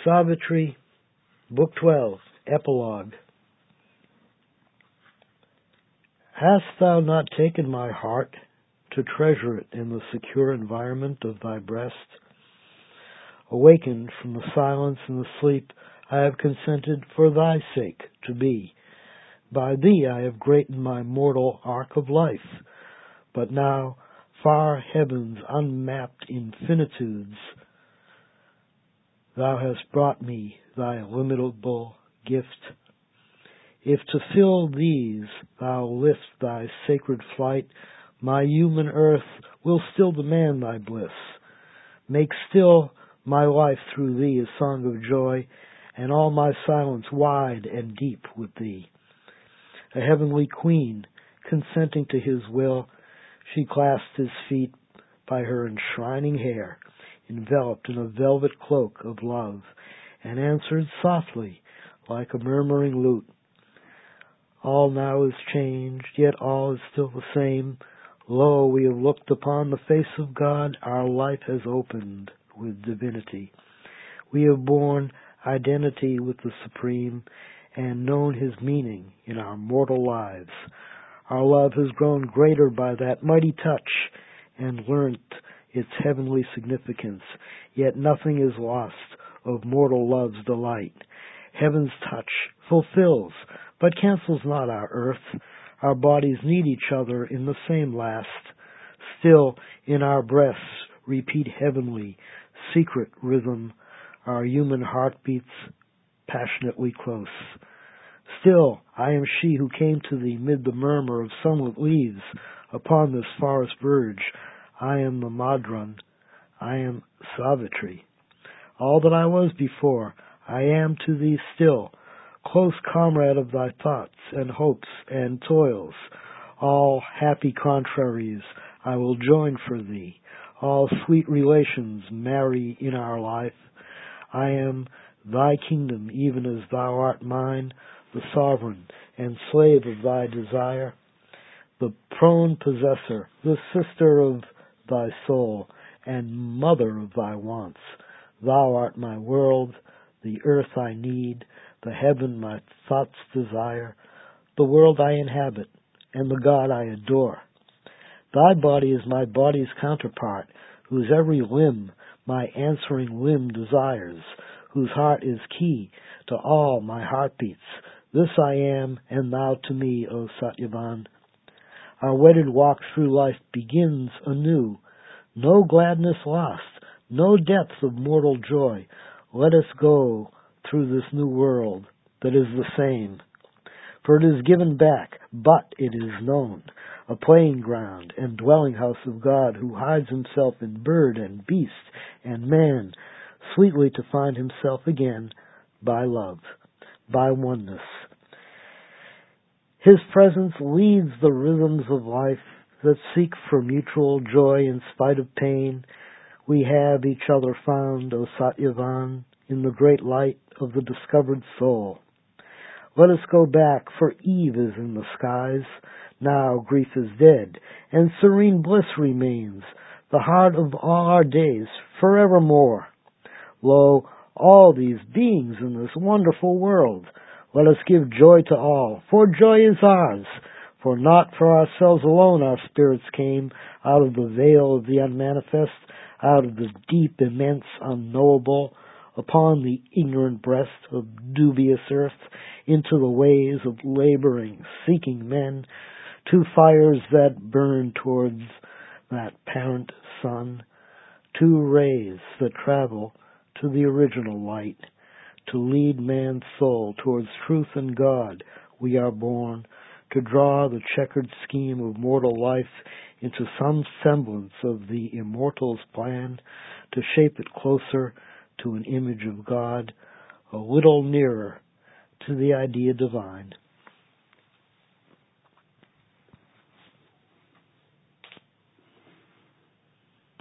Savitri, Book 12, Epilogue. Hast thou not taken my heart to treasure it in the secure environment of thy breast? Awakened from the silence and the sleep, I have consented for thy sake to be. By thee I have greatened my mortal arc of life. But now, far heaven's unmapped infinitudes, thou hast brought me thy illimitable gift. If to fill these thou lift thy sacred flight, my human earth will still demand thy bliss. Make still my life through thee a song of joy, and all my silence wide and deep with thee. A heavenly queen, consenting to his will, she clasped his feet by her enshrining hair, enveloped in a velvet cloak of love, and answered softly, like a murmuring lute, all now is changed, yet all is still the same. Lo, we have looked upon the face of God, our life has opened with divinity. We have borne identity with the Supreme, and known his meaning in our mortal lives. Our love has grown greater by that mighty touch, and learnt its heavenly significance, yet nothing is lost of mortal love's delight. Heaven's touch fulfills, but cancels not our earth. Our bodies need each other in the same last. Still, in our breasts repeat heavenly, secret rhythm, our human heartbeats passionately close. Still, I am she who came to thee mid the murmur of sunlit leaves upon this forest verge. I am the Madran, I am Savitri. All that I was before, I am to thee still, close comrade of thy thoughts and hopes and toils. All happy contraries I will join for thee. All sweet relations marry in our life. I am thy kingdom even as thou art mine, the sovereign and slave of thy desire, the prone possessor, the sister of thy soul, and mother of thy wants. Thou art my world, the earth I need, the heaven my thoughts desire, the world I inhabit, and the God I adore. Thy body is my body's counterpart, whose every limb my answering limb desires, whose heart is key to all my heartbeats. This I am, and thou to me, O Satyavan. Our wedded walk through life begins anew. No gladness lost, no depth of mortal joy. Let us go through this new world that is the same. For it is given back, but it is known, a playing ground and dwelling house of God, who hides himself in bird and beast and man, sweetly to find himself again by love, by oneness. His presence leads the rhythms of life that seek for mutual joy in spite of pain. We have each other found, O Satyavan, in the great light of the discovered soul. Let us go back, for eve is in the skies. Now grief is dead, and serene bliss remains, the heart of all our days, forevermore. Lo, all these beings in this wonderful world, let us give joy to all, for joy is ours. For not for ourselves alone our spirits came out of the veil of the unmanifest, out of the deep, immense, unknowable, upon the ignorant breast of dubious earth, into the ways of laboring, seeking men, to fires that burn towards that parent sun, to rays that travel to the original light. To lead man's soul towards truth and God, we are born, to draw the checkered scheme of mortal life into some semblance of the immortal's plan, to shape it closer to an image of God, a little nearer to the idea divine.